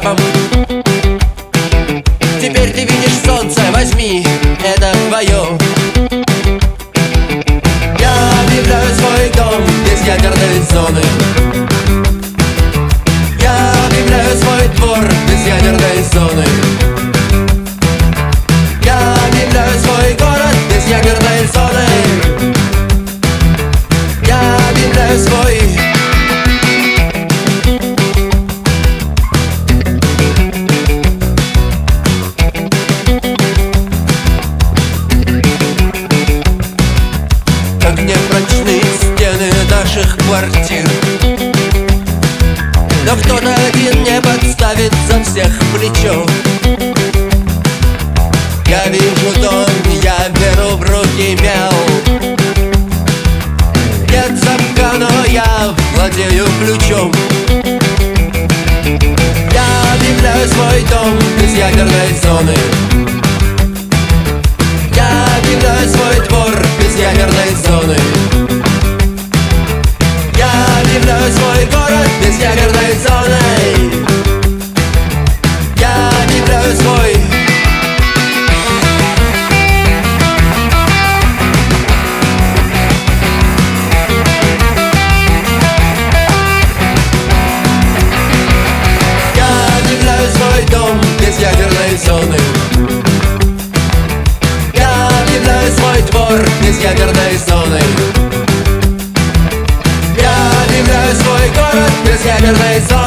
этапом. Теперь ты видишь солнце, возьми, это твое. Я объявляю свой дом без ядерной зоны. Я объявляю свой двор без ядерной зоны. Я объявляю свой город без ядерной зоны. Я объявляю свой. Как непрочные стены наших квартир, но кто-то один не подставит за всех плечо. Я вижу дом, я беру в руки мяу. Нет замка, но я владею ключом. Я объявляю свой дом без ядерной зоны. Я объявляю свой двор без ядерной зоны. Я объявляю свой город без ядерной зоны. Я объявляю свой. Я объявляю свой дом без ядерной зоны. Я объявляю свой двор без ядерной зоны. Я объявляю свой город без ядерной зоны.